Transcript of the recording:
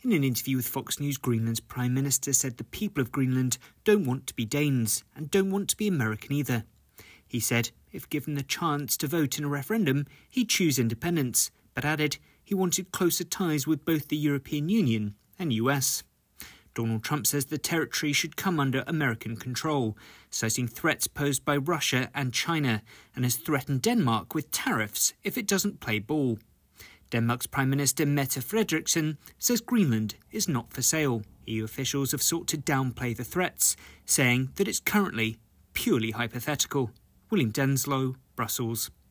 In an interview with Fox News, Greenland's Prime Minister said the people of Greenland don't want to be Danes and don't want to be American either. He said if given the chance to vote in a referendum, he'd choose independence, but added he wanted closer ties with both the European Union and US. Donald Trump says the territory should come under American control, citing threats posed by Russia and China, and has threatened Denmark with tariffs if it doesn't play ball. Denmark's Prime Minister Mette Frederiksen says Greenland is not for sale. EU officials have sought to downplay the threats, saying that it's currently purely hypothetical. William Denslow, Brussels.